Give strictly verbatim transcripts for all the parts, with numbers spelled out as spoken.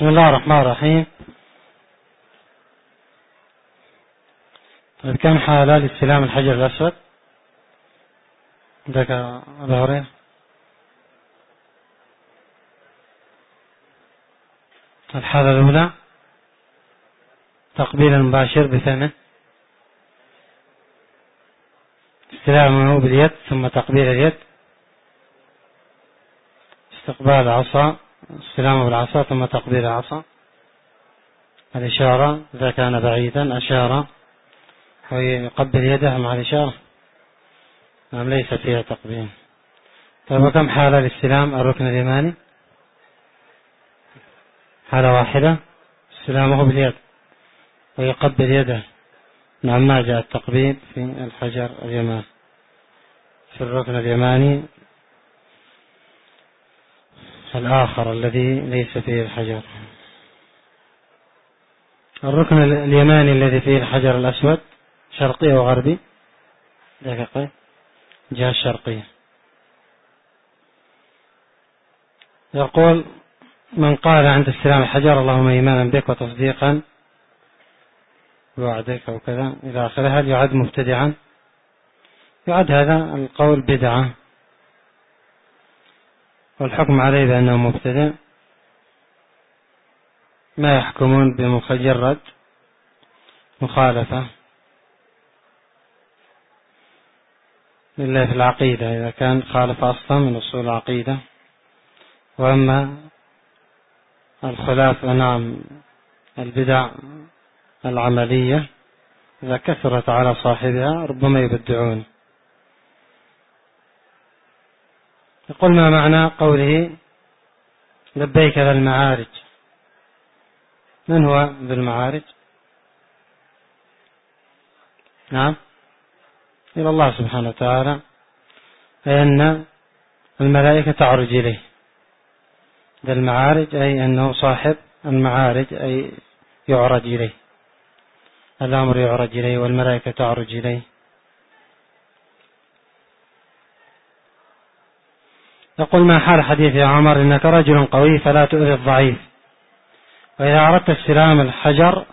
بسم الله الرحمن الرحيم. طيب كم حالة لاستلام الحجر الأسود؟ عندك أبو هريرة. الحالة الأولى تقبيل المباشر بفمه، استلامه باليد ثم تقبيل اليد، استقبال العصا، استلامه بالعصا ثم تقبيل العصا، الإشارة إذا كان بعيدا أشار ويقبل يده مع الإشارة، نعم ليس فيها تقبيل. طيب وكم حالة لاستلام الركن اليماني؟ حالة واحدة، استلامه باليد ويقبل يده، نعم ما جاء التقبيل في الحجر اليماني في الركن اليماني الآخر الذي ليس فيه الحجر. الركن اليماني الذي فيه الحجر الأسود شرقي وغربي؟ دقيقة، جهة الشرقية. يقول من قال عند استلام الحجر اللهم إيمانا بك وتصديقا بوعدك أو كذا إلى آخره، هل يعد مبتدعا؟ يعد هذا القول بدعة والحكم عليه بأنه مبتدع، ما يحكمون بمجرد مخالفة إلا في العقيدة إذا كان خالف أصلا من أصول العقيدة. وأما الخلاف نعم البدع العملية إذا كثرت على صاحبها ربما يبدعون. يقول ما معنى قوله لبيك ذا المعارج؟ من هو ذو المعارج؟ نعم إلى الله سبحانه وتعالى، فإن الملائكة تعرج إليه. ذا المعارج أي أنه صاحب المعارج أي يعرج إليه، الأمر يعرج إليه والملائكة تعرج إليه. يقول ما حال حديث يا عمر إنك رجل قوي فلا تؤذي الضعيف، وإذا أردت استلام الحجر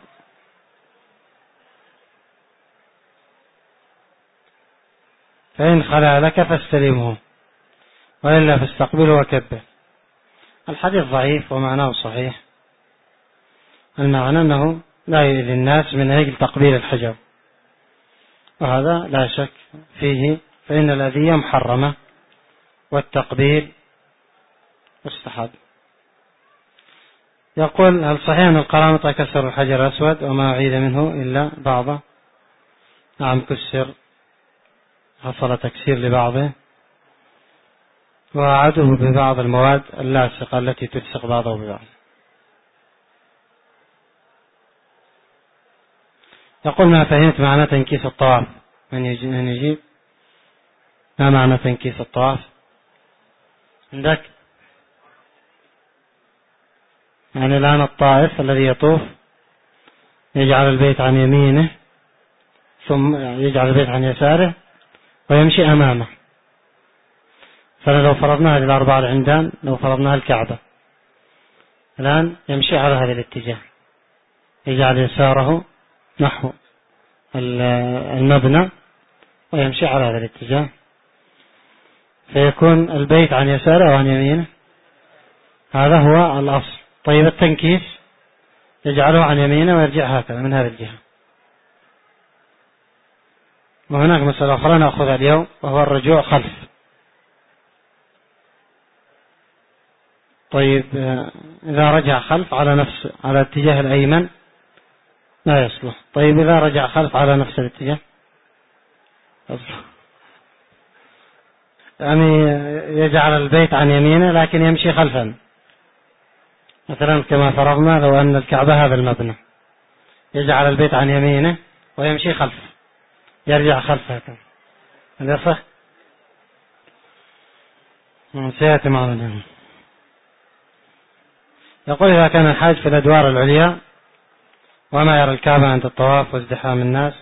فإن خلا لك فاستلمه وإلا فاستقبله وكبه. الحديث ضعيف ومعناه صحيح، المعنى أنه لا يؤذي الناس من أجل تقبيل الحجر، وهذا لا شك فيه، فإن الأذية محرمة والتقبيل مستحب. يقول هل صحيح أن القرامطة كسر الحجر الأسود وما أعيد منه إلا بعضه؟ نعم كسر، حصل تكسير لبعضه وأعاده ببعض المواد اللاصقة التي تلصق بعضه ببعض. يقول ما فهمت معنى تنكيس الطواف؟ من يجيب ما معنى تنكيس الطواف عندك؟ يعني الآن الطائف الذي يطوف يجعل البيت عن يمينه ثم يجعل البيت عن يساره ويمشي أمامه. فلو فرضنا هذه الأربعة العمدان، لو فرضناها الكعبة الآن يمشي على هذا الاتجاه، يجعل يساره نحو المبنى ويمشي على هذا الاتجاه، فيكون البيت عن يساره وعن يمينه، هذا هو الأصل. طيب التنكيس يجعله عن يمينه ويرجع هكذا من هذه الجهة. وهناك مسألة أخرى نأخذها اليوم وهو الرجوع خلف. طيب إذا رجع خلف على نفس على الاتجاه الأيمن لا يصلح. طيب إذا رجع خلف على نفس الاتجاه يصلح، يعني يجعل البيت عن يمينه لكن يمشي خلفا، مثلا كما فرضنا لو أن الكعبة هذا المبنى، يجعل البيت عن يمينه ويمشي خلف، يرجع خلف هكذا، هل يصح؟ سيأتي معنا. يقول إذا كان الحاج في الأدوار العليا وما يرى الكعبة عند الطواف وازدحام الناس،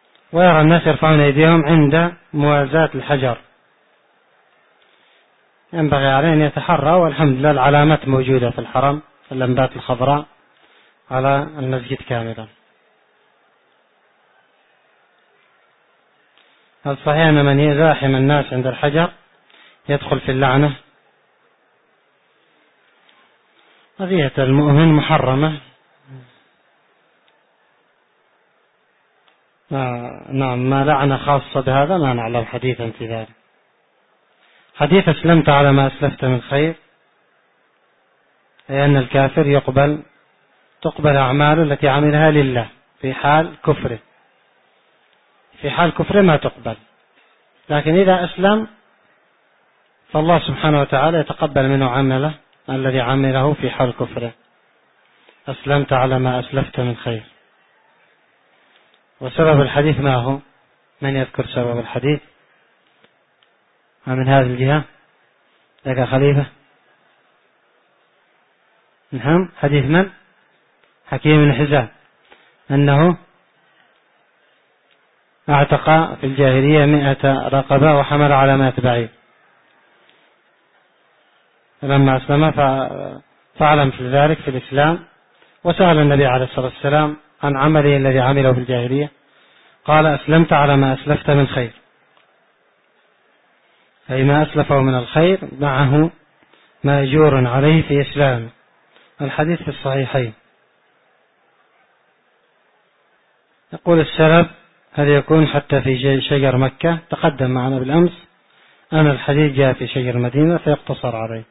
ويرى الناس يرفعون أيديهم عند موازاة الحجر، ينبغي عليه أن يتحرى، والحمد لله العلامات موجودة في الحرم، اللمبات الخضراء على المسجد كاملا. هل صحيح أن من يزاحم الناس عند الحجر يدخل في اللعنة؟ قضية المؤمن محرمة. آه نعم، ما لعنة خاصة بهذا ما نعلم حديثا في ذلك. حديث أسلمت على ما أسلفت من خير، أي أن الكافر يقبل تقبل أعماله التي عملها لله في حال كفره، في حال كفره ما تقبل، لكن إذا أسلم فالله سبحانه وتعالى يتقبل منه عمله الذي عمله في حال كفره. أسلمت على ما أسلفت من خير. وسبب الحديث ما هو؟ من يذكر سبب الحديث من هذه الجهة؟ لك خليفة. نعم، حديث من؟ حكيم بن حزام أنه اعتق في الجاهلية مئة رقبة وحمل على مئة بعير، فلما أسلم فعلم في ذلك في الإسلام، وسأل النبي عليه الصلاة والسلام عن عمله الذي عمله في الجاهلية، قال أسلمت على ما أسلفت من خير، أي ما أسلفه من الخير معه مأجور عليه في إسلام. الحديث في الصحيحين. يقول السلف هل يكون حتى في شجر مكة؟ تقدم معنا بالأمس أن الحديث جاء في شجر المدينة فيقتصر عليه.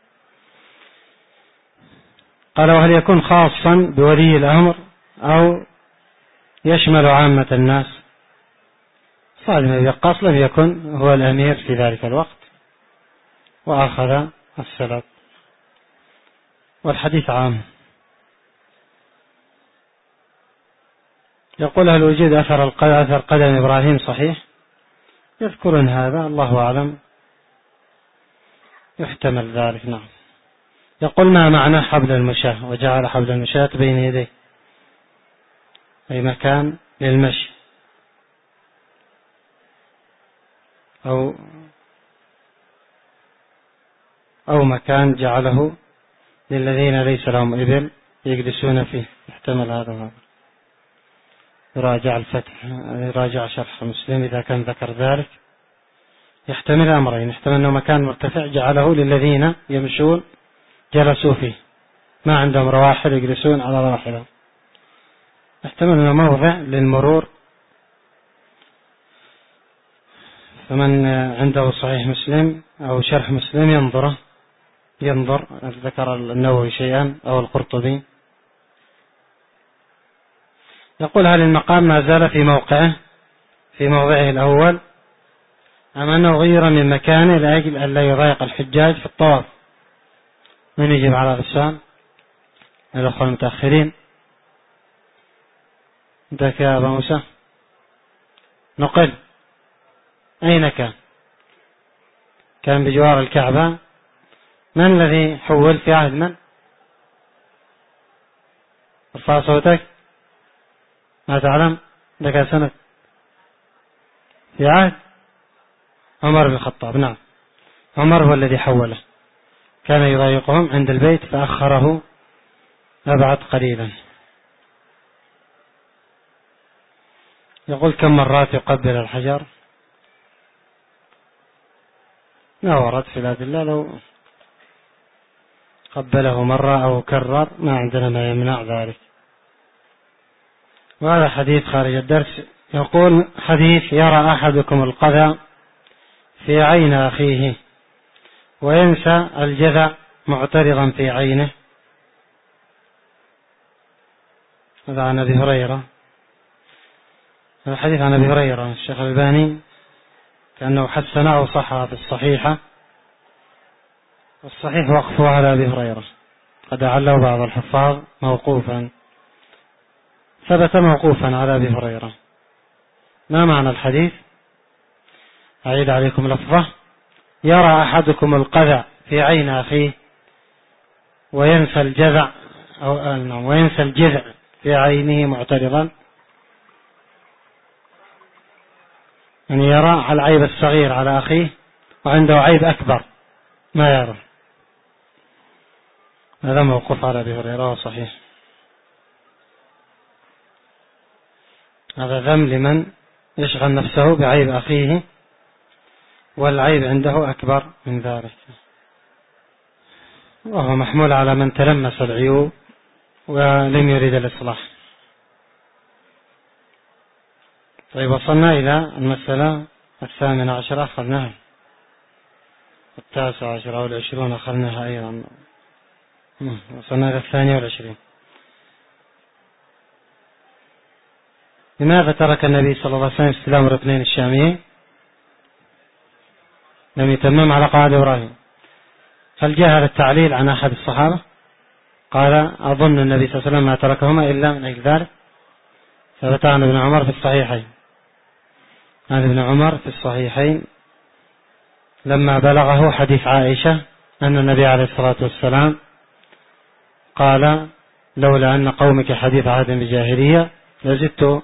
قال وهل يكون خاصا بولي الأمر أو يشمل عامة الناس؟ صالح بن وقاص لم يكن هو الأمير في ذلك الوقت وأخذ السلف، والحديث عام. يقول هل وجد أثر أثر قدم إبراهيم صحيح؟ يذكرون هذا، الله أعلم، يحتمل ذلك. نعم. يقول ما معنى حبل المشاة وجعل حبل المشاة بين يديه؟ أي مكان للمشي أو أو مكان جعله للذين ليس لهم إبل يجلسون فيه، يحتمل هذا وهذا. يراجع الفتح، يراجع شرح مسلم إذا كان ذكر ذلك. يحتمل أمرين، يحتمل أنه مكان مرتفع جعله للذين يمشون جلسوا فيه، ما عندهم رواحل يجلسون على رواحلهم. يحتمل أنه موضع للمرور، فمن عنده صحيح مسلم أو شرح مسلم ينظره ينظر ذكر النووي شيئا أو القرطبي. يقول هل المقام ما زال في موقعه في موضعه الأول أم أنه غير من مكانه لأجل أن لا يضايق الحجاج في الطواف؟ من يجيب على هذا السؤال؟ الأخوة المتأخرين. ذاك يا أبا موسى نقل أين كان؟ كان بجوار الكعبة. من الذي حول في عهد من؟ ارفع صوتك. ما تعلم؟ لك سنة في عهد عمر بن الخطاب. نعم، عمر هو الذي حوله، كان يضايقهم عند البيت فأخره أبعد قليلا. يقول كم مرات يقبل الحجر؟ ما ورد في الأدلة، لو قبله مرة أو كرر ما عندنا ما يمنع ذلك. وهذا حديث خارج الدرس. يقول حديث يرى أحدكم القذى في عين أخيه وينسى الجذع معترضا في عينه. هذا عن أبي هريرة. الحديث عن أبي هريرة الشيخ الألباني كأنه حسنه وصحها في الصحيحة، والصحيح وقفه على أبي هريرة، قد أعله بعض الحفاظ موقوفا، ثبت موقوفا على أبي هريرة. ما معنى الحديث؟ أعيد عليكم لفظه. يرى أحدكم القذع في عين أخيه وينسى الجذع أو وينسى الجذع في عينه معترضا، يعني يرى العيب الصغير على أخيه وعنده عيب أكبر ما يعرف. هذا موقوف على أبي هريرة صحيح. هذا ذم لمن يشغل نفسه بعيب أخيه والعيب عنده أكبر من ذلك، وهو محمول على من تلمس العيوب ولم يريد الإصلاح. طيب وصلنا إلى المسألة الثامنة عشرة أخذناها، التاسعة عشرة أو العشرون أخذناها أيضا. وصلنا إلى الثانية والعشرين. لماذا ترك النبي صلى الله عليه وسلم استلام الركنين الشاميين؟ لم يتمم على قواعد إبراهيم. هل جاء هذا التعليل عن أحد الصحابة؟ قال أظن النبي صلى الله عليه وسلم ما تركهما إلا من أجل ذلك. ثبت عن ابن عمر في الصحيحين، عن ابن عمر في الصحيحين لما بلغه حديث عائشة أن النبي عليه الصلاة والسلام قال لولا أن قومك حديث عهد بجاهلية لزدت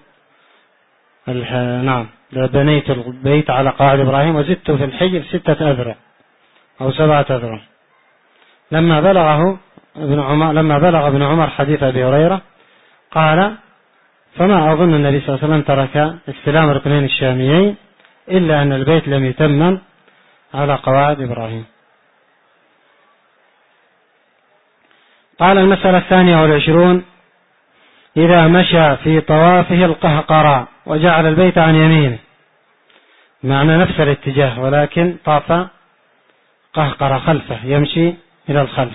نعم لبنيت البيت على قواعد إبراهيم وزدت في الحجر ستة أذرع أو سبعة أذرع. لما بلغه ابن عمر لما بلغ ابن عمر حديث أبي هريرة قال فما أظن النبي صلى الله عليه وسلم ترك استلام ركنين الشاميين إلا أن البيت لم يتمم على قواعد إبراهيم. قال المسألة الثانية والعشرون: إذا مشى في طوافه القهقراء وجعل البيت عن يمينه، معنى نفس الاتجاه ولكن طاف قهقر خلفه يمشي إلى الخلف.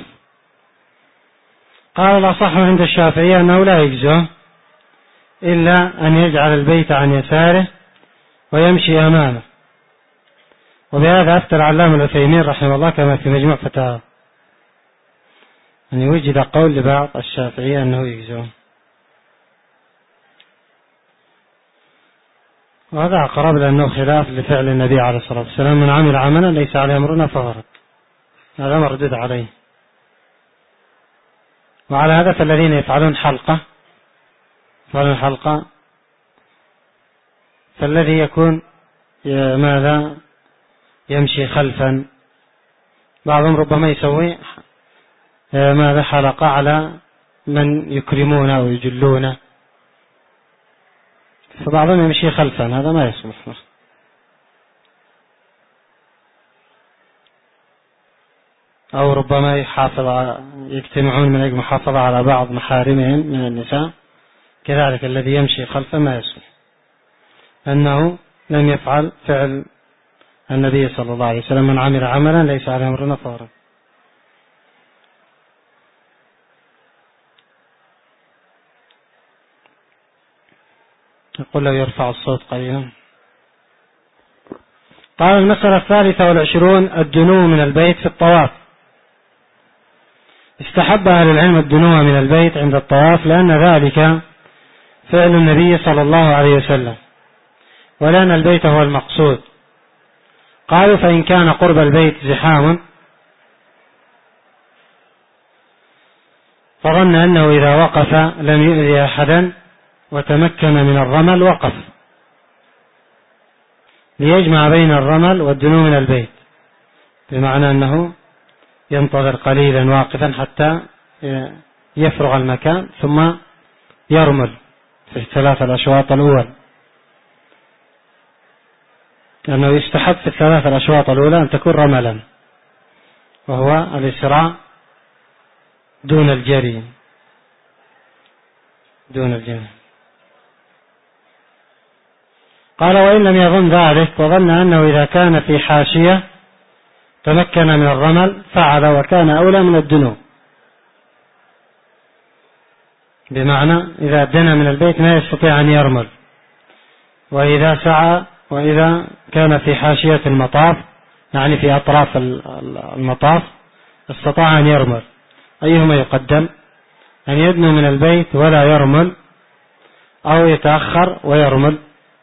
قال الأصح عند الشافعية أنه لا يجزه إلا أن يجعل البيت عن يساره ويمشي أمامه، وبهذا أفتى العلامة العثيمين رحمه الله كما في مجموع فتاوى أن يوجد قول لبعض الشافعية أنه يجزه، وهذا أقرب لأنه خلاف لفعل النبي عليه الصلاة والسلام: من عمل عملا ليس عليه أمرنا فهو رد. هذا مردود عليه. وعلى هذا فالذين يفعلون حلقة يفعلون حلقة فالذي يكون ماذا يمشي خلفا، بعضهم ربما يسوي ماذا حلقة على من يكرمونه أو يجلونه، فبعضهم يمشي خلفا، هذا ما يصلح. أو ربما يحافظ يجتمعون من أجل محافظة على بعض محارمهم من النساء، كذلك الذي يمشي خلفا ما يصلح، أنه لم يفعل فعل النبي صلى الله عليه وسلم: من عمل عملا ليس عليه أمرنا فهو رد. يقول له يرفع الصوت قليلا. قال المسألة الثالثة والعشرون: الدنو من البيت في الطواف. استحب أهل العلم الدنو من البيت عند الطواف لأن ذلك فعل النبي صلى الله عليه وسلم، ولأن البيت هو المقصود. قالوا: فإن كان قرب البيت زحام فظن أنه إذا وقف لم يؤذي أحدا وتمكن من الرمل وقف، ليجمع بين الرمل والدنو من البيت، بمعنى أنه ينتظر قليلا واقفا حتى يفرغ المكان ثم يرمل في الثلاث الأشواط الأول، لأنه يستحب في الثلاث الأشواط الأولى أن تكون رملا، وهو الإسراع دون الجري دون الجري. قال: وإن لم يظن ذلك وظن أنه إذا كان في حاشية تمكن من الرمل فعل وكان أولى من الدنو، بمعنى إذا دنا من البيت ما يستطيع أن يرمل، وإذا سعى وإذا كان في حاشية المطاف يعني في أطراف المطاف استطاع أن يرمل. أيهما يقدم؟ أن يدنو من البيت ولا يرمل، أو يتأخر ويرمل؟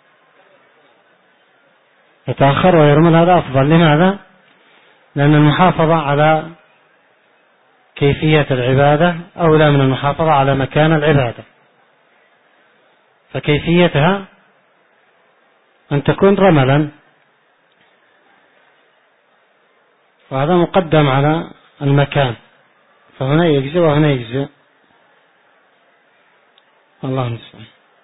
يتأخر ويرمل هذا أفضل. لماذا؟ لأن المحافظة على كيفية العبادة أولى من المحافظة على مكان العبادة، فكيفيتها أن تكون رملا. وهذا مقدم على المكان، فهنا يجزئ وهنا يجزئ. الله المستعان.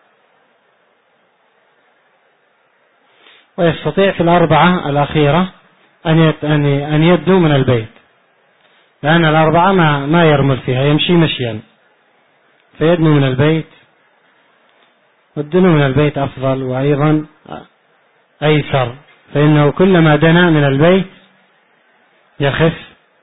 ويستطيع في الأربعة الأخيرة أن يدنو من البيت، لأن الأربعة ما ما يرمل فيها، يمشي مشيا، فيدنو من البيت، والدنو من البيت أفضل وأيضا أيسر، فإنه كلما دنا من البيت يخف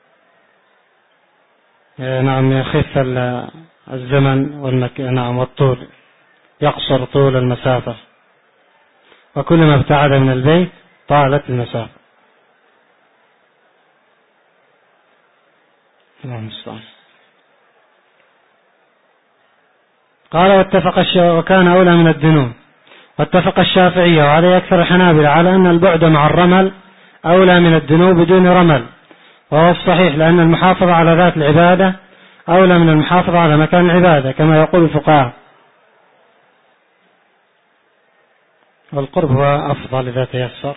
نعم يخف الزمن والمكان نعم والطول، يقصر طول المسافة، وكلما ابتعد من البيت طالت المسافة. قال واتفق الشافعي وكان أولى من الدنو، واتفق الشافعية وعليه أكثر الحنابلة على أن البعد مع الرمل أولى من الدنو بدون رمل، وهو الصحيح، لأن المحافظة على ذات العبادة أولى من المحافظة على مكان العبادة كما يقول الفقهاء، والقرب هو أفضل إذا تيسر.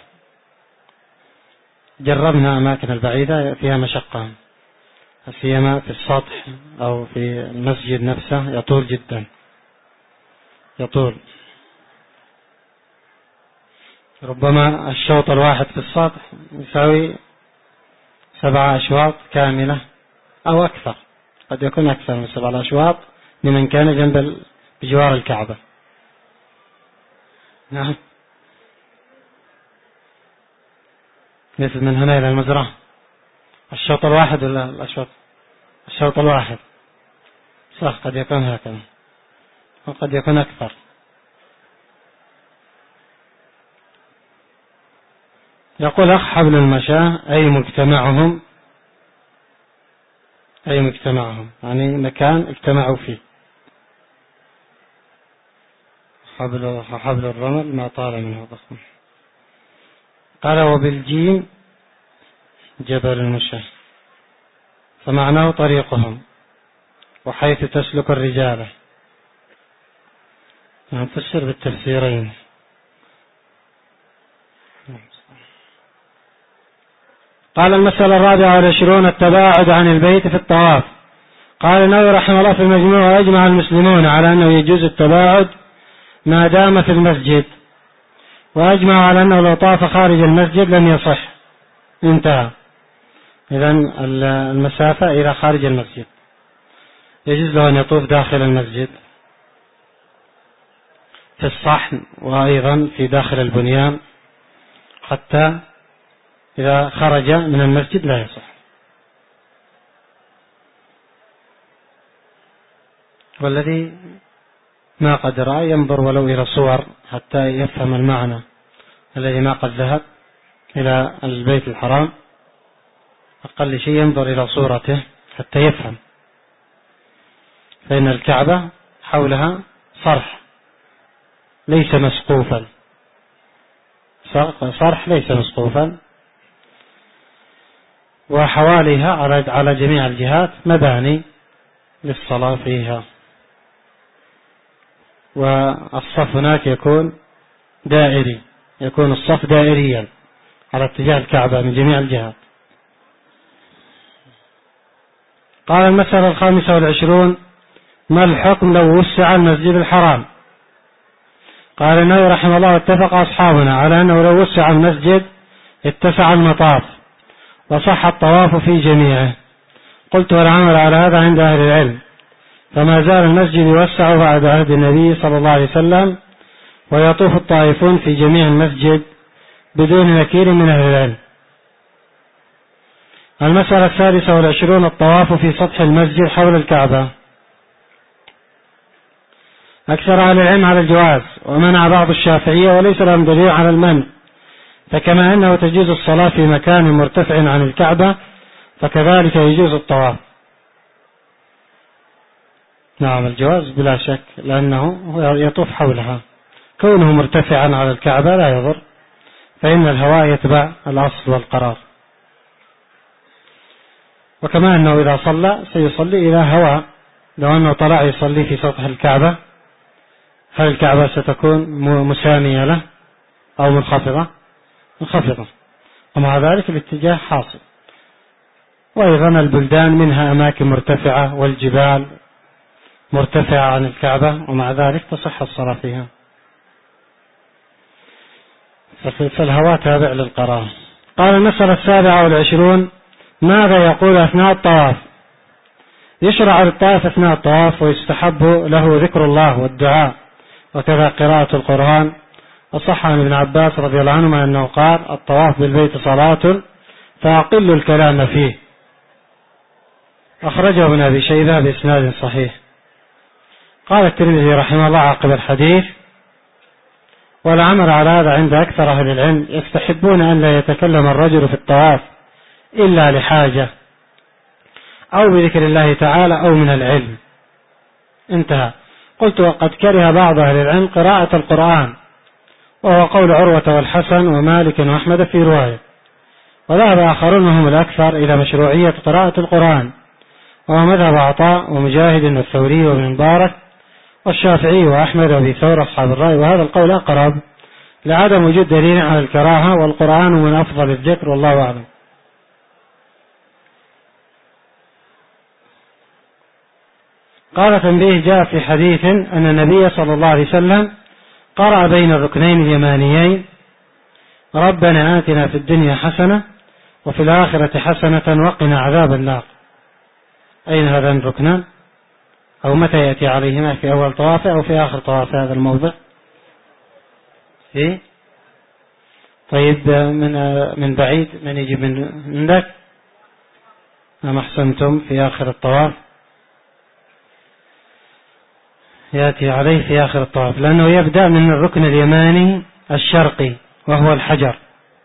جربنا أماكن البعيدة فيها مشقة، سيما في السطح أو في المسجد نفسه يطول جدا، يطول ربما الشوط الواحد في السطح يساوي سبعة أشواط كاملة أو أكثر، قد يكون أكثر من سبعة أشواط لمن كان جنب بجوار الكعبة. نعم، مثل من هنا إلى المزرعة الشوط الواحد ولا الأشواط؟ الشوط الواحد صح، قد يكون هكذا وقد يكون أكثر. يقول أخ حبل المشاة أي مجتمعهم، أي مجتمعهم يعني مكان اجتمعوا فيه. حبل حبل الرمل ما طال منه ضخم. قال وبالجيم جبل المشاة، فمعناه طريقهم وحيث تسلك الرجالة، نفسر بالتفسيرين. قال المسألة الرابعة والعشرون التباعد عن البيت في الطواف. قال النووي رحمه الله في المجموع ويجمع المسلمون على أنه يجوز التباعد ما دام في المسجد، وأجمع على أنه لو طاف خارج المسجد لم يصح. انتهى. إذن المسافة إلى خارج المسجد، يجوز له أن يطوف داخل المسجد في الصحن وأيضا في داخل البنيان، حتى إذا خرج من المسجد لا يصح. والذي ما قد رأى ينظر ولو إلى صور حتى يفهم المعنى، الذي ما قد ذهب إلى البيت الحرام أقل شيء ينظر إلى صورته حتى يفهم، فإن الكعبة حولها صرح ليس مسقوفا، صرح ليس مسقوفا، وحواليها على جميع الجهات مباني للصلاة فيها، والصف هناك يكون دائري، يكون الصف دائريا على اتجاه الكعبة من جميع الجهات. قال المسألة الخامسة والعشرون ما الحكم لو وسع المسجد الحرام؟ قال النووي رحمه الله اتفق أصحابنا على أنه لو وسع المسجد اتسع المطاف وصح الطواف في جميعه. قلت والعمل على هذا عند أهل العلم، فما زال المسجد يوسع بعد عهد النبي صلى الله عليه وسلم، ويطوف الطائفون في جميع المسجد بدون نكير من أهل العلم. المسألة السادسة والعشرون الطواف في سطح المسجد حول الكعبة. أكثر أهل العلم على الجواز، ومنع بعض الشافعية وليس لهم دليل على المنع، فكما أنه تجوز الصلاة في مكان مرتفع عن الكعبة فكذلك يجوز الطواف. نعم الجواز بلا شك، لأنه يطوف حولها، كونه مرتفعا على الكعبة لا يضر، فإن الهواء يتبع الأصل والقرار، وكما أنه إذا صلى سيصلي إلى هواء، لو أنه طلع يصلي في سطح الكعبة هل الكعبة ستكون مسامية له أو منخفضة؟ منخفضة، ومع ذلك الاتجاه حاصل، وأيضا البلدان منها أماكن مرتفعة والجبال مرتفعة عن الكعبة، ومع ذلك تصح الصلاة فيها، فالهواء تابع للقرار. قال المسألة السابعة والعشرون: ماذا يقول أثناء الطواف؟ يشرع للطائف أثناء الطواف ويستحب له ذكر الله والدعاء وكذا قراءة القرآن. وصح عن ابن عباس رضي الله عنهما أنه قال: الطواف بالبيت صلاة فأقل الكلام فيه. أخرجه ابن أبي شيبة بإسناد صحيح. قال الترمذي رحمه الله عقب الحديث: والعمل على هذا عند أكثر أهل العلم، يستحبون أن لا يتكلم الرجل في الطواف إلا لحاجة أو بذكر الله تعالى أو من العلم. انتهى. قلت: وقد كره بعض أهل العلم قراءة القرآن، وهو قول عروة والحسن ومالك وأحمد في رواية، وذهب آخرون هم الأكثر إلى مشروعية قراءة القرآن، وهو مذهب عطاء ومجاهد والثوري وابن مبارك والشافعي وأحمد وأبي ثور أصحاب الرأي، وهذا القول أقرب لعدم وجود دليل على الكراهة، والقرآن من أفضل الذكر والله أعلم. قال: تنبيه: جاء في حديث أن النبي صلى الله عليه وسلم قرأ بين الركنين اليمانيين: ربنا آتنا في الدنيا حسنة وفي الآخرة حسنة وقنا عذاب النار. أين هذان الركنان؟ أو متى يأتي عليهما؟ في أول طواف أو في آخر طواف هذا الموضع؟ إيه؟ طيب، من من بعيد من يجي من عندك؟ أم أحسنتم في آخر الطواف؟ يأتي عليه في آخر الطواف، لأنه يبدأ من الركن اليماني الشرقي وهو الحجر،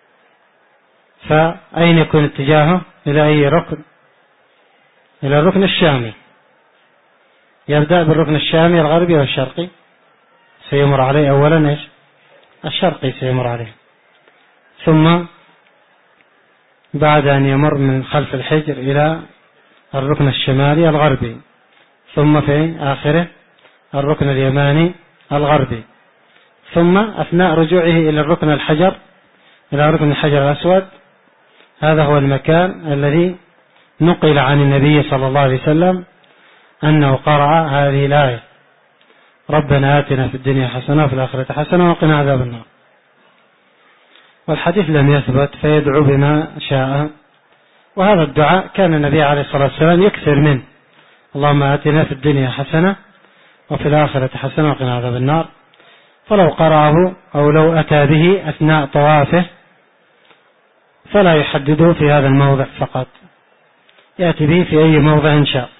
فأين يكون اتجاهه؟ إلى أي ركن؟ إلى الركن الشامي. يبدأ بالركن الشامي الغربي والشرقي، سيمر عليه أولا إيش؟ الشرقي سيمر عليه، ثم بعد أن يمر من خلف الحجر إلى الركن الشمالي الغربي، ثم في آخره الركن اليماني الغربي، ثم أثناء رجوعه إلى الركن الحجر إلى ركن الحجر الأسود. هذا هو المكان الذي نقل عن النبي صلى الله عليه وسلم أنه قرأ هذه الآية: ربنا آتنا في الدنيا حسنة وفي الآخرة حسنة وقنا عذاب النار. والحديث لم يثبت، فيدعو بما شاء، وهذا الدعاء كان النبي عليه الصلاة والسلام يكثر منه: اللهم آتنا في الدنيا حسنة وفي الآخرة حسنة وقنا عذاب النار. فلو قرأه أو لو أتى به أثناء طوافه فلا يحدده في هذا الموضع فقط، يأتي به في أي موضع إن شاء.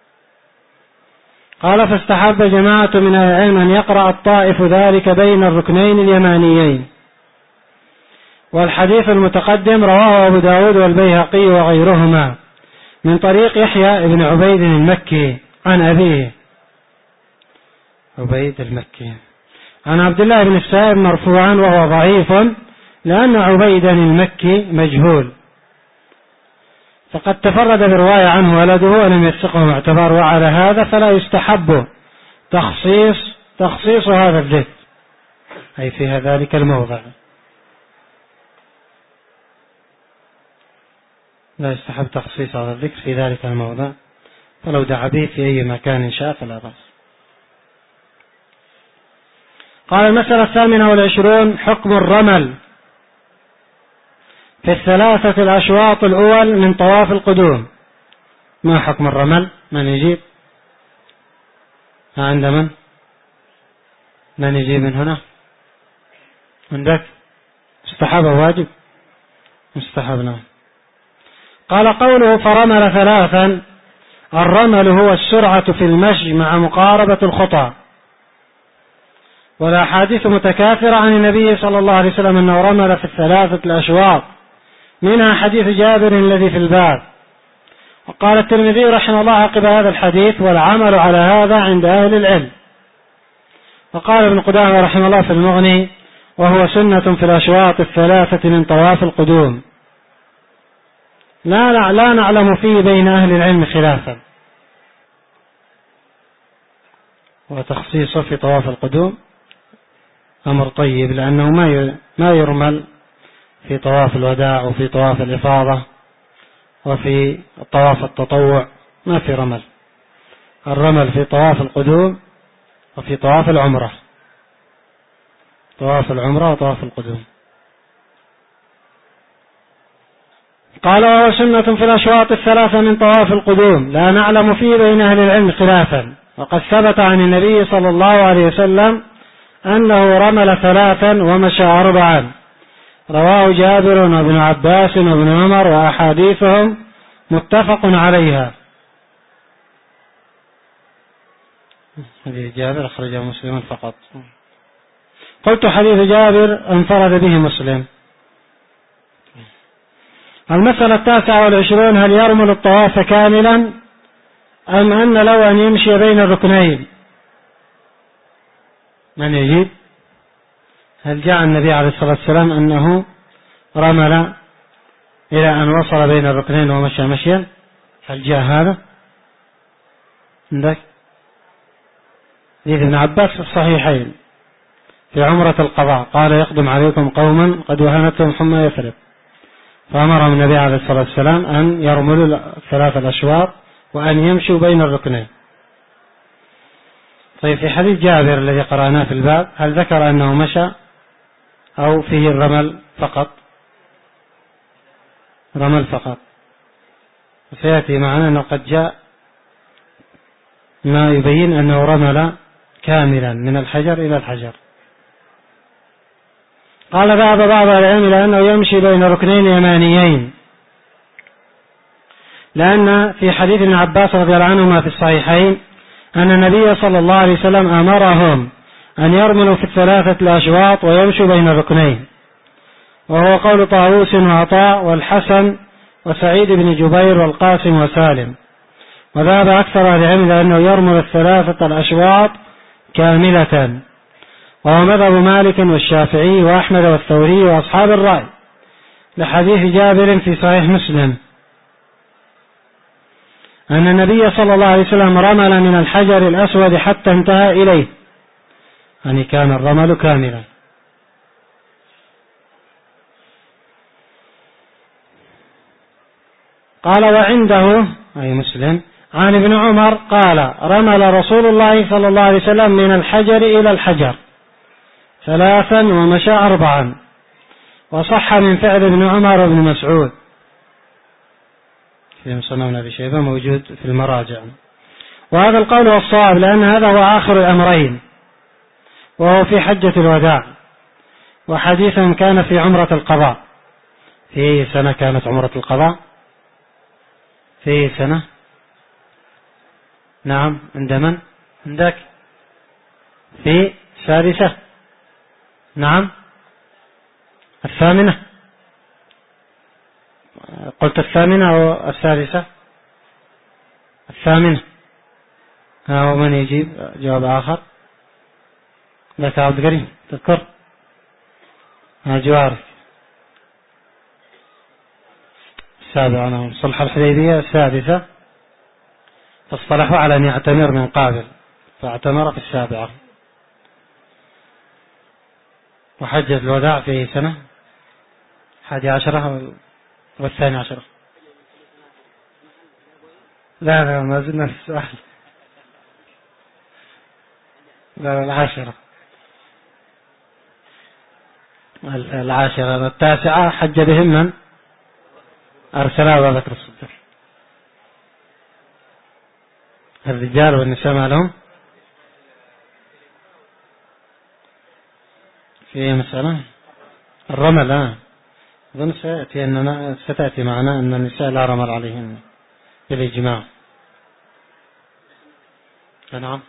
قال: فاستحب جماعة من أهل العلم أن يقرأ الطائف ذلك بين الركنين اليمانيين. والحديث المتقدم رواه أبو داود والبيهقي وغيرهما من طريق يحيى بن عبيد المكي عن أبيه عبيد المكي عن عبد الله بن السائب مرفوعا، وهو ضعيف لأن عبيدا المكي مجهول، فقد تفرد برواية عنه ولده ولم يثقه معتبر، وعلى هذا فلا يستحب تخصيص تخصيص هذا الذكر، أي في ذلك الموضع لا يستحب تخصيص هذا الذكر في ذلك الموضع، فلو دعا به في أي مكان شاء فلا بأس. قال: المسألة الثامنة والعشرون: حكم الرمل في الثلاثة الأشواط الأول من طواف القدوم. ما حكم الرمل؟ من يجيب؟ عند من؟ من يجيب من هنا؟ عندك؟ مستحب واجب؟ مستحب. نعم. قال: قوله فرمل ثلاثا: الرمل هو السرعة في المشي مع مقاربة الخطى، والأحاديث متكاثرة عن النبي صلى الله عليه وسلم أنه رمل في الثلاثة الأشواط، منها حديث جابر الذي في الباب. وقال الترمذي رحمه الله عقب هذا الحديث: والعمل على هذا عند أهل العلم. وقال ابن قدامة رحمه الله في المغني: وهو سنة في الأشواط الثلاثة من طواف القدوم، لا لا نعلم فيه بين أهل العلم خلافا. وتخصيصه في طواف القدوم أمر طيب، لأنه ما ما يرمل في طواف الوداع وفي طواف الإفاضة وفي طواف التطوع ما في رمل. الرمل في طواف القدوم وفي طواف العمرة، طواف العمرة وطواف القدوم. قال: وهو سنة في الأشواط الثلاثة من طواف القدوم، لا نعلم فيه بين أهل العلم خلافا، وقد ثبت عن النبي صلى الله عليه وسلم أنه رمل ثلاثا ومشى أربعا. رواه جابر وابن عباس وابن عمر، وأحاديثهم متفق عليها. حديث جابر أخرجه مسلم فقط. قلت: حديث جابر انفرد به مسلم. المسألة التاسعة والعشرون: هل يرمل الطواف كاملا أم أن له أن يمشي بين الركنين؟ من يجيب؟ هل جاء النبي عليه الصلاة والسلام أنه رمل إلى أن وصل بين الركنين ومشى مشيا؟ هل جاء هذا عندك؟ حديث ابن عباس في الصحيحين في عمرة القضاء قال: يقدم عليكم قوما قد وهنتهم حمى يثرب، فأمرهم النبي عليه الصلاة والسلام أن يرملوا ثلاث الأشواط وأن يمشوا بين الركنين. طيب، في حديث جابر الذي قرأناه في الباب هل ذكر أنه مشى أو فيه الرمل فقط؟ رمل فقط. وسيأتي معنا أنه قد جاء ما يبين أنه رمل كاملا من الحجر إلى الحجر. قال: ذهب بعض العلم إلى أنه يمشي بين ركنين يمانيين، لأن في حديث ابن عباس رضي الله عنهما في الصحيحين أن النبي صلى الله عليه وسلم أمرهم أن يرملوا في الثلاثة الأشواط ويمشوا بين الركنين، وهو قول طاووس وعطاء والحسن وسعيد بن جبير والقاسم وسالم. وذهب أكثر العلم إلى أنه يرمل الثلاثة الأشواط كاملة، وهو مذهب مالك والشافعي وأحمد والثوري وأصحاب الرأي، لحديث جابر في صحيح مسلم أن النبي صلى الله عليه وسلم رمل من الحجر الأسود حتى انتهى إليه، يعني كان الرمل كاملا. قال: وعنده أي مسلم عن ابن عمر قال: رمل رسول الله صلى الله عليه وسلم من الحجر إلى الحجر ثلاثا ومشى أربعا. وصح من فعل ابن عمر وابن مسعود في مسنن ابن أبي شيبة موجود في المراجع. وهذا القول هو الصواب، لأن هذا هو آخر الأمرين، وهو في حجة الوداع، وحديثهم كان في عمرة القضاء. في أي سنة كانت عمرة القضاء؟ في أي سنة؟ نعم، عند من؟ عندك؟ في السادسة. نعم، الثامنة. قلت الثامنة أو السادسة؟ الثامنة. ها هو من يجيب جواب آخر؟ لك عبد الكريم تذكر؟ ها جوارك. السابعة. نعم، صلح الحديبية السادسة، فاصطلحوا على أن يعتمر من قابل فاعتمر في السابعة. وحجة الوداع في سنة حادي عشرة والثاني عشرة. لا لا ما زلنا في السؤال. لا لا العاشرة. العاشرة. التاسعة حج بهم من أرسلها أبا بكر الصديق. الرجال والنساء ما لهم في مسألة الرمل. آه. أظن سيأتي أننا ستأتي معنا أن النساء لا رمل عليهن بالإجماع. نعم،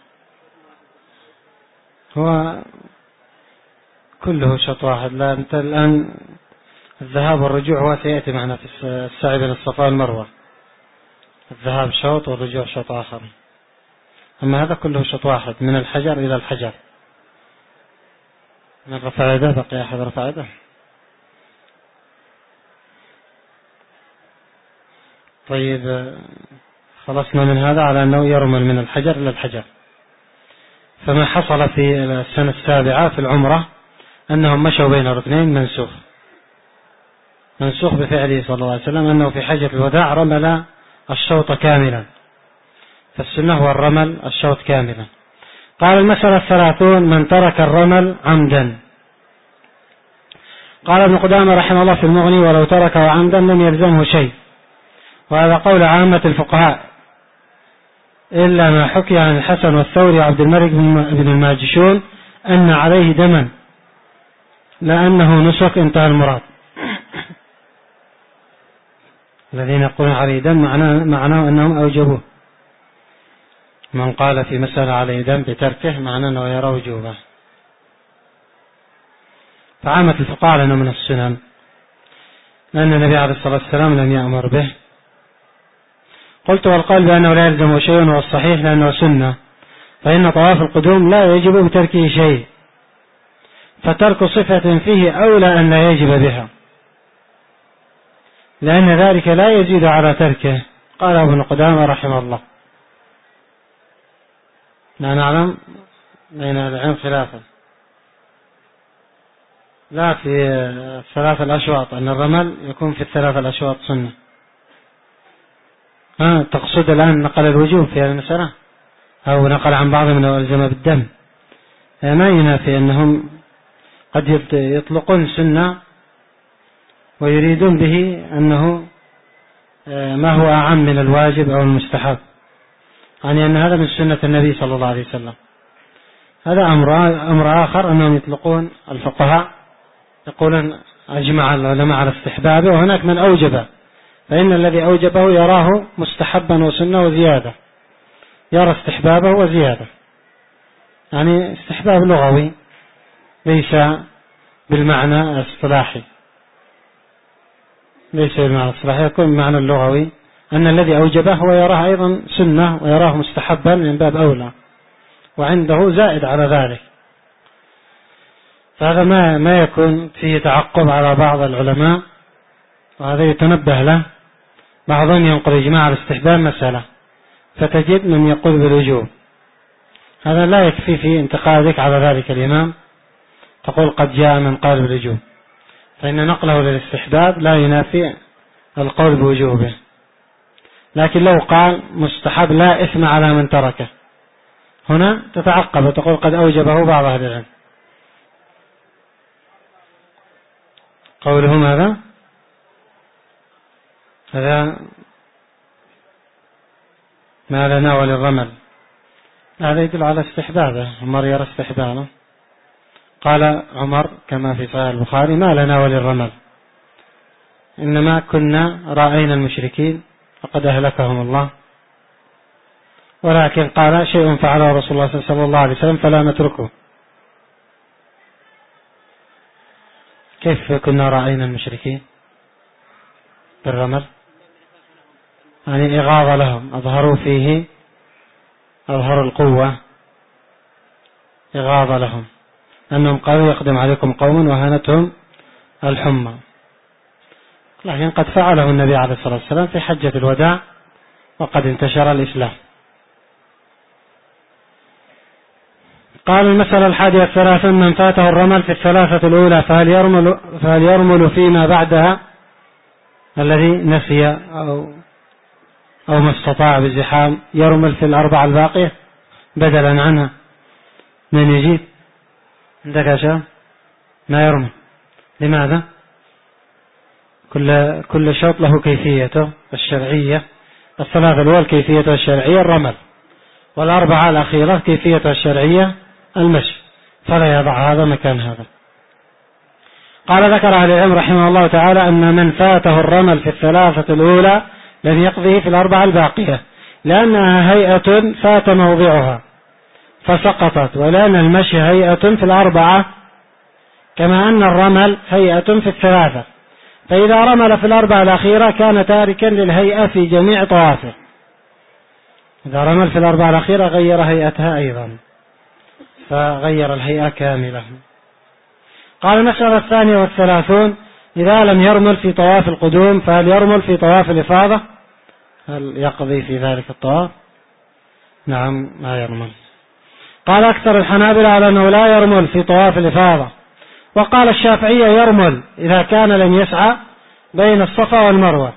هو كله شوط واحد. لا أنت الآن الذهاب والرجوع هو سيأتي معنا في السعي بين الصفا والمروة، الذهاب شوط والرجوع شوط آخر. أما هذا كله شوط واحد من الحجر إلى الحجر. من رفع يده بقي أحد رفع يده. طيب، خلصنا من هذا على أنه يرمل من الحجر إلى الحجر. فما حصل في السنة السابعة في العمرة أنهم مشوا بين ركنين منسوخ، منسوخ بفعله صلى الله عليه وسلم أنه في حجة الوداع رمل الشوط كاملا، فالسنة هو الرمل الشوط كاملا. قال المسألة الثلاثون: من ترك الرمل عمدا. قال ابن قدامة رحمه الله في المغني: ولو تركه عمدا لم يلزمه شيء، وهذا قول عامة الفقهاء إلا ما حكي عن الحسن والثوري وعبد الملك بن الماجشون أن عليه دما لأنه نسك انتهى المراد. الذين يقولون عليه دم معناه, معناه أنهم أوجبوه. من قال في مسألة عليه دم بتركه معناه أنه يرى وجوبه. فعامة الفقهاء لنا من السنن، لأن النبي عليه الصلاة والسلام لم يأمر به. قلت: والقول بأنه لا يلزم شيء هو الصحيح لأنه سنة، فإن طواف القدوم لا يجب بتركه شيء، فترك صفة فيه أولى أن لا يجب بها، لأن ذلك لا يزيد على تركه. قال ابن قدامة رحمه الله: لا نعلم بين العلم خلافا، لا في الثلاث الأشواط أن الرمل يكون في الثلاث الأشواط سنة. ها تقصد الآن نقل الوجوب في هذه المسألة أو نقل عن بعض من الزم بالدم؟ ما ينافي أنهم قد يطلقون سنة ويريدون به أنه ما هو أعم من الواجب أو المستحب، يعني أن هذا من سنة النبي صلى الله عليه وسلم. هذا أمر, أمر آخر أنهم يطلقون الفقهاء يقولون أجمع العلماء على استحبابه، وهناك من أوجبه، فإن الذي أوجبه يراه مستحبا وسنة وزيادة، يرى استحبابه وزيادة، يعني استحباب لغوي ليس بالمعنى الاصطلاحي، ليس بالمعنى الاصطلاحي، يكون بالمعنى اللغوي أن الذي أوجبه هو يراه أيضا سنة ويراه مستحبا من باب أولى، وعنده زائد على ذلك. فهذا ما ما يكون فيه تعقب على بعض العلماء، وهذا يتنبه له. بعضهم ينقل إجماع على استحباب مسألة فتجد من يقول بالوجوب، هذا لا يكفي في انتقادك على ذلك الإمام تقول قد جاء من قال بالوجوب، فإن نقله للاستحباب لا ينافي القول بوجوبه. لكن لو قال مستحب لا إثم على من تركه، هنا تتعقب وتقول قد أوجبه بعض أهل العلم. قولهم هذا هذا ما لنا وللرمل، هذا يدل على استحبابه، عمر يرى استحبابه. قال عمر كما في صحيح البخاري: ما لنا وللرمل، إنما كنا رأينا المشركين فقد أهلكهم الله، ولكن قال شيء فعله رسول الله صلى الله عليه وسلم فلا نتركه. كيف كنا رأينا المشركين بالرمل؟ يعني إغاظة لهم، أظهروا فيه أظهروا القوة، إغاظة لهم، أنهم قالوا يقدم عليكم قوم وهانتهم الحمى، لكن قد فعله النبي عليه الصلاة والسلام في حجة الوداع وقد انتشر الإسلام. قال المسألة الحادية والثلاثون: من فاته الرمل في الثلاثة الأولى فهل يرمل, فهل يرمل فيما بعدها الذي نسي أو, أو ما استطاع بزحام؟ يرمل في الأربعة الباقية بدلا عنها. من يجيب عندك يا شام؟ ما يرمل. لماذا؟ كل, كل شوط له كيفيته الشرعية. الثلاثة الأول كيفيته الشرعية الرمل، والأربعة الأخيرة كيفيته الشرعية المشي، فلا يضع هذا مكان هذا. قال ذكر أهل العلم رحمه الله تعالى أن من فاته الرمل في الثلاثة الأولى لم يقضيه في الأربعة الباقية، لأنها هيئة فات موضعها فسقطت، ولأن المشي هيئة في الأربعة كما أن الرمل هيئة في الثلاثة، فإذا رمل في الأربعة الأخيرة كان تاركا للهيئة في جميع طوافه. إذا رمل في الأربعة الأخيرة غير هيئتها أيضا، فغير الهيئة كاملة. قال المسألة الثانية والثلاثون: إذا لم يرمل في طواف القدوم فهل يرمل في طواف الإفاضة؟ هل يقضي في ذلك الطواف؟ نعم لا يرمل. قال أكثر الحنابلة على أنه لا يرمل في طواف الإفاضة، وقال الشافعية يرمل إذا كان لم يسعى بين الصفا والمروة.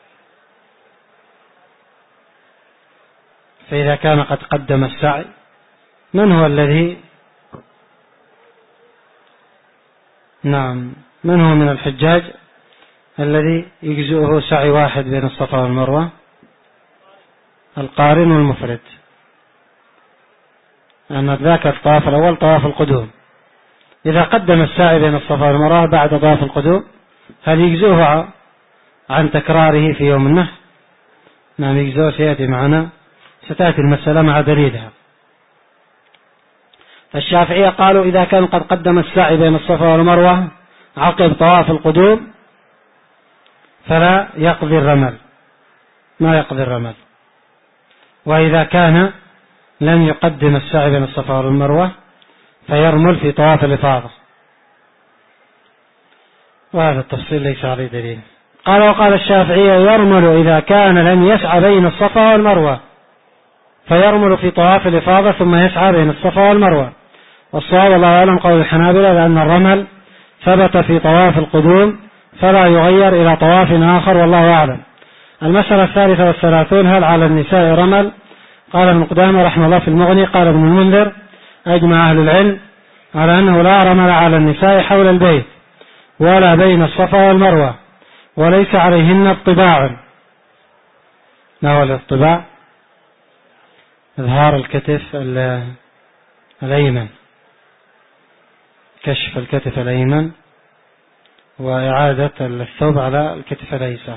فإذا كان قد قدم السعي، من هو الذي نعم من هو من الحجاج الذي يجزئه سعي واحد بين الصفا والمروة؟ القارن والمفرد، أن ذاك الطواف الأول طواف القدوم. إذا قدم السعي بين الصفا والمروة بعد طواف القدوم، هل يجزئه عن تكراره في يوم النحر؟ نعم يجزئه، سيأتي معنا، ستأتي المسألة مع دليلها. فالشافعية قالوا إذا كان قد قدم السعي بين الصفا والمروة عقب طواف القدوم فلا يقضي الرمل، ما يقضي الرمل. وإذا كان لم يقدم السعي بين الصفا والمروة فيرمل في طواف الإفاضة، وهذا التفصيل ليس عليه دليل. قال وقال الشافعية يرمل إذا كان لم يسعى بين الصفا والمروة، فيرمل في طواف الإفاضة ثم يسعى بين الصفا والمروة. والصواب الله أعلم قول الحنابلة لأن الرمل ثبت في طواف القدوم فلا يغير إلى طواف آخر، والله أعلم. المسألة الثالثة والثلاثون: هل على النساء رمل؟ قال ابن قدامة رحمه الله في المغني، قال ابن المنذر: أجمع أهل العلم على أنه لا رمل على النساء حول البيت ولا بين الصفا والمروة، وليس عليهن اطباع. ما هو الاطباع؟ إظهار الكتف الأيمن، كشف الكتف الأيمن، وإعادة الثوب على الكتف الأيسر.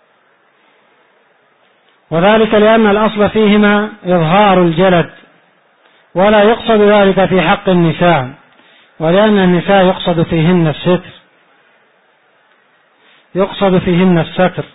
وذلك لأن الأصل فيهما إظهار الجلد، ولا يقصد ذلك في حق النساء، ولأن النساء يقصد فيهن الستر يقصد فيهن الستر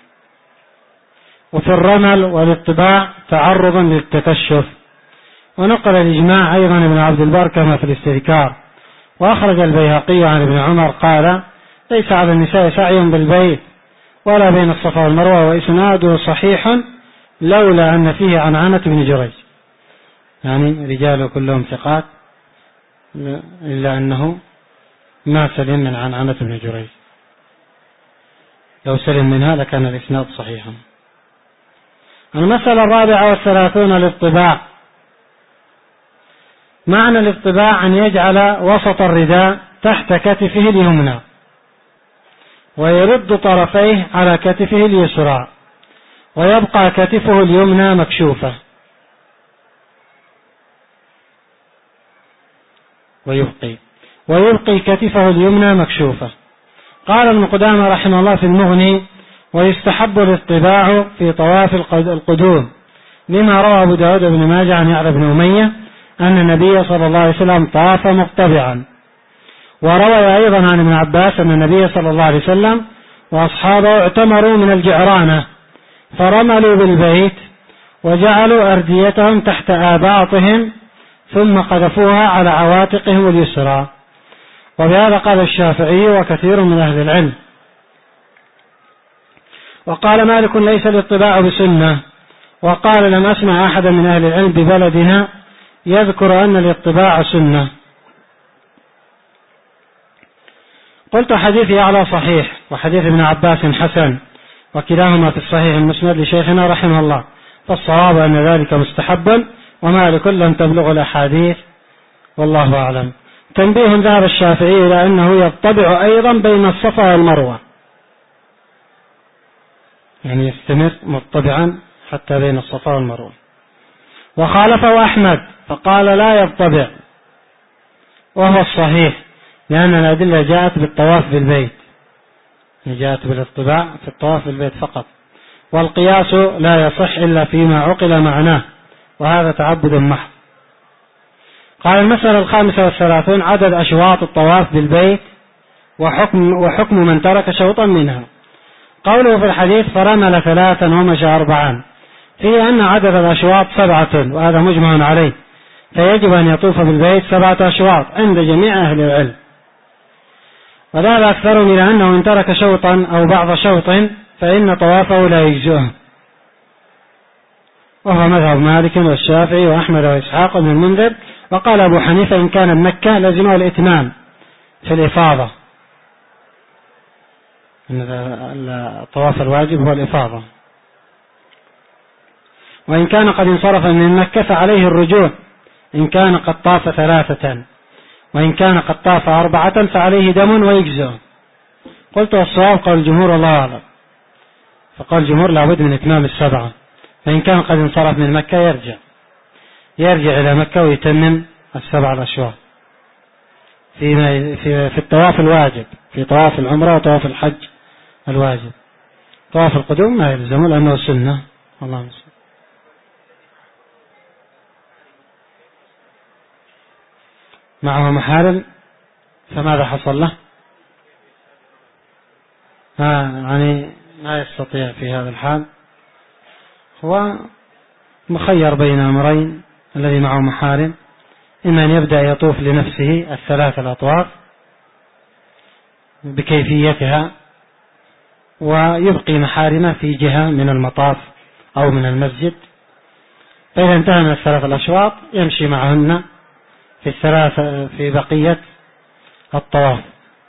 وفي الرمل والاطباع تعرضا للتكشف. ونقل الإجماع أيضا ابن عبد البر كما في الاستذكار. وأخرج البيهقي عن ابن عمر قال: ليس على النساء سعي بالبيت ولا بين الصفا والمروة، وإسناده صحيح لولا أن فيه عنعنة بن جريج، يعني رجاله كلهم ثقات إلا أنه ما سلم من عنعنة بن جريج، لو سلم منها لكان الإسناد صحيحا. المسألة الرابعة والثلاثون: الاطباع. معنى الاطباع أن يجعل وسط الرداء تحت كتفه اليمنى ويرد طرفيه على كتفه اليسرى، ويبقى كتفه اليمنى مكشوفة ويبقي ويبقي كتفه اليمنى مكشوفة. قال ابن قدامة رحمه الله في المغني: ويستحب الاطباع في طواف القدوم، لما روى أبو داود بن ماجه عن يعلى بن أمية أن النبي صلى الله عليه وسلم طاف مطبعا. وروى أيضا عن ابن عباس أن النبي صلى الله عليه وسلم وأصحابه اعتمروا من الجعرانة فرملوا بالبيت وجعلوا أرديتهم تحت آباطهم ثم قذفوها على عواتقهم اليسرى. وبهذا قال الشافعي وكثير من أهل العلم. وقال مالك: ليس الاطباع بسنة. وقال: لم أسمع أحدا من أهل العلم ببلدنا يذكر أن الاطباع سنة. قلت: حديث يعلى صحيح، وحديث ابن عباس حسن، وكلاهما في الصحيح المسند لشيخنا رحمه الله، فالصواب أن ذلك مستحب، ومالك لم تبلغ الأحاديث، والله أعلم. تنبيه: ذهب الشافعي إلى أنه يطبع أيضا بين الصفا والمروة، يعني يستمر مطبعا حتى بين الصفا والمروة. وخالفه أحمد فقال لا يطبع، وهو الصحيح، لأن الأدلة جاءت بالطواف بالبيت، جاءت بالاطباع في الطواف بالبيت فقط، والقياس لا يصح إلا فيما عقل معناه، وهذا تعبد محض. قال: المسألة الخامسة والثلاثون: عدد أشواط الطواف بالبيت وحكم, وحكم من ترك شوطا منها. قوله في الحديث: فرمل ثلاثا ومشى أربعا، فيه أن عدد الأشواط سبعة، وهذا مجمع عليه، فيجب أن يطوف بالبيت سبعة أشواط عند جميع أهل العلم. وذهب أكثرهم إلى أنه إن ترك شوطا أو بعض شوط فإن طوافه لا يجزئه، وهو مذهب مالك والشافعي وأحمد وإسحاق وابن المنذر. وقال أبو حنيفة: إن كان مكة لزمه الإتمام في الإفاضة، الطواف الواجب هو الإفاضة. وإن كان قد انصرف من مكة فعليه الرجوع إن كان قد طاف ثلاثة، وإن كان قد طاف أربعة فعليه دم ويجزئ. قلت والصواب قول الجمهور والله أعلم، فقال الجمهور لابد من إتمام السبعة. فإن كان قد انصرف من مكة يرجع يرجع إلى مكة ويتمم السبع الأشواط في في في الطواف الواجب، في طواف العمرة وطواف الحج الواجب. طواف القدوم ما يلزم لأنه سنة. الله مسلم. معه محارم فماذا حصل له؟ ها يعني ما يستطيع في هذا الحال، هو مخير بين أمرين. الذي معه محارم إما أن يبدأ يطوف لنفسه الثلاث الأطواف بكيفيتها ويبقي محارمه في جهة من المطاف أو من المسجد، فإذا انتهى من الثلاث الأشواط يمشي معهن في الثلاثة في بقية الطواف.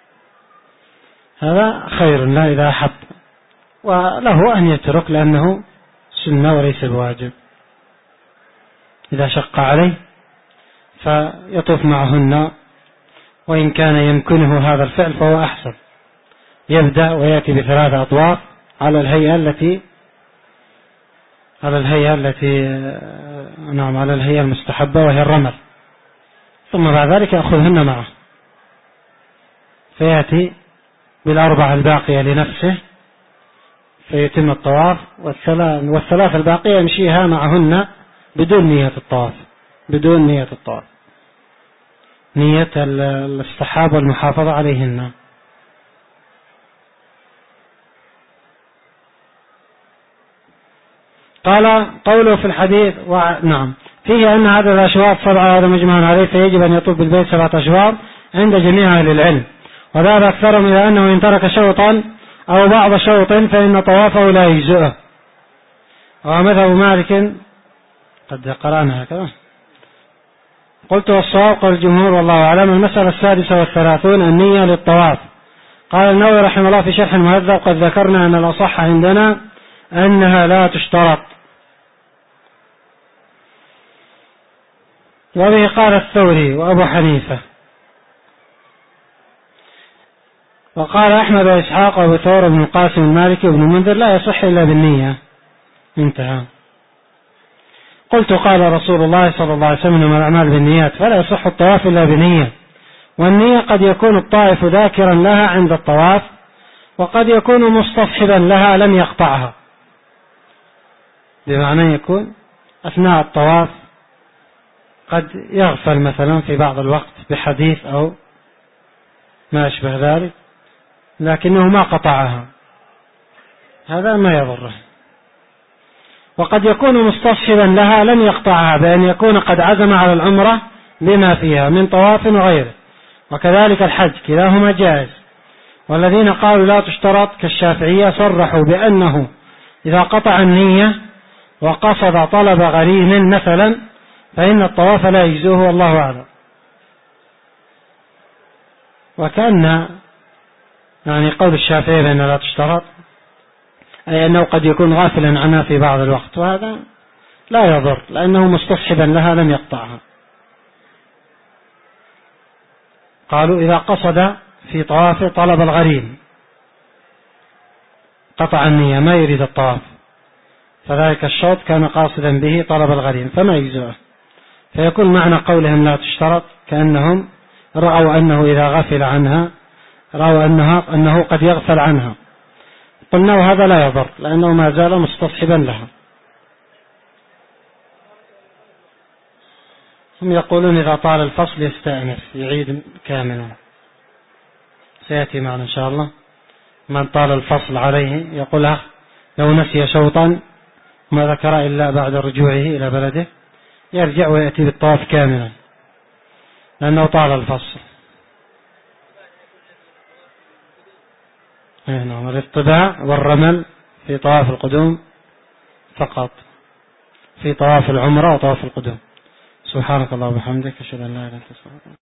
هذا خير له إذا أحب، وله أن يترك لأنه سنة وليس بواجب. إذا شق عليه فيطوف معهن، وإن كان يمكنه هذا الفعل فهو أحسن. يبدأ ويأتي بثلاثة أطواف على الهيئة التي على الهيئة التي نعم على الهيئة المستحبة وهي الرمل، ثم بعد ذلك يأخذهن معه فيأتي بالأربعة الباقية لنفسه فيتم الطواف، والثلاث الباقية يمشيها معهن بدون نية الطواف، بدون نية الطواف، نية الاستحاب والمحافظة عليهن. قال قوله في الحديث و... نعم فيه أن عدد الأشواط سبعة هذا مجمع عليه، فيجب أن يطوف بالبيت سبعة أشواط عند جميع أهل العلم، وذهب أكثرهم إلى أنه إن ترك شوطا أو بعض شوط فإن طوافه لا يجزئه. ومذهب مالك قد قرأنا هكذا. قلت والصواب قال الجمهور والله أعلم. المسألة السادسة والثلاثون النية للطواف. قال النووي رحمه الله في شرح المهذب قد ذكرنا أن الأصح عندنا أنها لا تشترط، وبه قال الثوري وأبو حنيفة، وقال أحمد وإسحاق وأبو ثور بن القاسم المالكي وابن المنذر لا يصح إلا بالنية. انتهى. قلت قال رسول الله صلى الله عليه وسلم إنما الأعمال بالنيات، فلا يصح الطواف إلا بنية، والنية قد يكون الطائف ذاكرا لها عند الطواف، وقد يكون مستصحبا لها لم يقطعها، بمعنى يكون أثناء الطواف قد يغفل مثلا في بعض الوقت بحديث أو ما أشبه ذلك لكنه ما قطعها، هذا ما يضره. وقد يكون مستصحبا لها لم يقطعها بأن يكون قد عزم على العمرة بما فيها من طواف وغيره، وكذلك الحج كلاهما جائز. والذين قالوا لا تشترط كالشافعية صرحوا بأنه إذا قطع النية وقصد طلب غريم مثلا فإن الطواف لا يجزوه والله أعلم. وكأن يعني قول الشافعي بأنها لا تشترط أي أنه قد يكون غافلا عنها في بعض الوقت، وهذا لا يضر لأنه مستصحبا لها لم يقطعها. قالوا إذا قصد في طوافه طلب الغريم قطع النية ما يريد الطواف، فذلك الشوط كان قاصدا به طلب الغريم فما يجزئه، فيكون معنى قولهم لا تشترط كأنهم رأوا أنه إذا غفل عنها رأوا أنها أنه قد يغفل عنها. قلنا وهذا لا يضر لأنه ما زال مستصحبا لها. هم يقولون إذا طال الفصل يستأنف يعيد كاملا، سيأتي معنا إن شاء الله. من طال الفصل عليه يقول لو نسي شوطا ما ذكر إلا بعد رجوعه إلى بلده يرجع ويأتي بالطواف كاملا لأنه طال الفصل. نعم الاطباع والرمل في طواف القدوم فقط، في طواف العمرة وطواف القدوم. سبحانك اللهم وبحمدك أشهد أن لا إله إلا أنت.